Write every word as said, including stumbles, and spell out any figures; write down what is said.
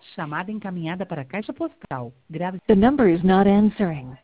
Chamada encaminhada para a caixa postal. Grave. The number is not answering.